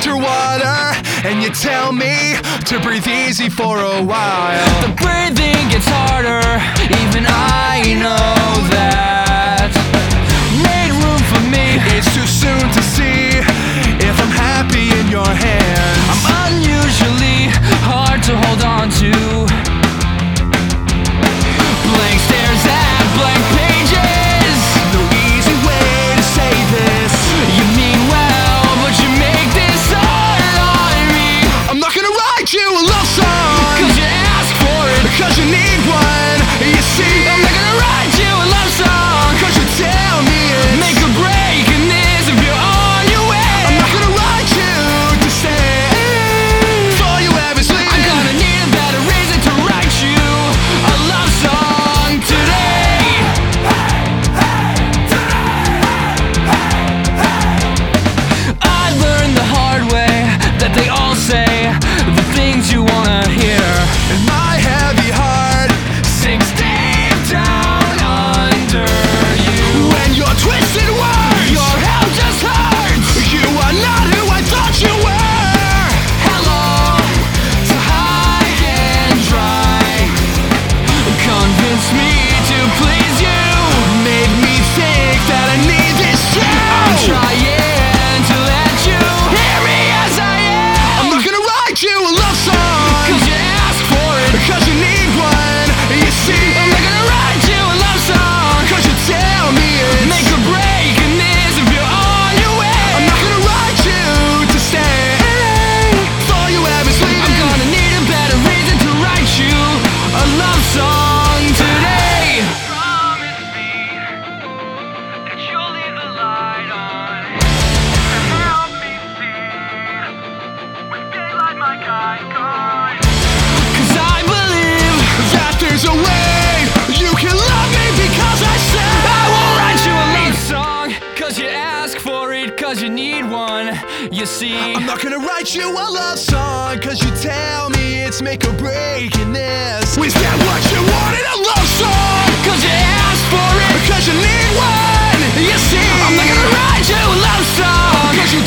underwater, and you tell me to breathe easy for a while. The breathing gets harder, even I know that. Made room for me. It's too soon to see if I'm happy in your hands. I'm unusually hard to hold on to. Blank stares at blank pages. No easy way to say this. You mean well, but you make this hard on me. I'm not gonna write you a love song, 'Cause you ask for it, 'cause you need one. You see, I'm not gonna write you a love song, 'cause you tell me it's make a break in this if you're on your way. I'm not gonna write you to stay for you ever sleep. I'm gonna need a better reason to write you a love song today. I learned the hard way that they all say the things you wanna hear. And my heavy heart Sinks deep down under you. when your twisted words, Your help just hurts. you are not who I thought you were. Hello to high and dry. Convince me to please you. Made me think that I need this too. I'm trying to let you hear me as I am. I'm not gonna write you a love song, 'Cause you ask for it. 'cause you need one. You see, I'm not gonna write you a love song, 'cause you tell me it's make a break in this if you're on your way. I'm not gonna write you to stay for you ever sleep. I'm gonna need a better reason to write you a love song today. Promise me that you'll leave the light on to help me see when daylight might gone. 'Cause I believe that there's a way you can love me because I said I won't write you a love song, 'cause you ask for it, 'cause you need one. You see, I'm not gonna write you a love song, 'cause you tell me it's make or break in this. Was that what you wanted, a love song? 'cause you ask for it, 'Cause you need one. You see, I'm not gonna write you a love song, 'cause you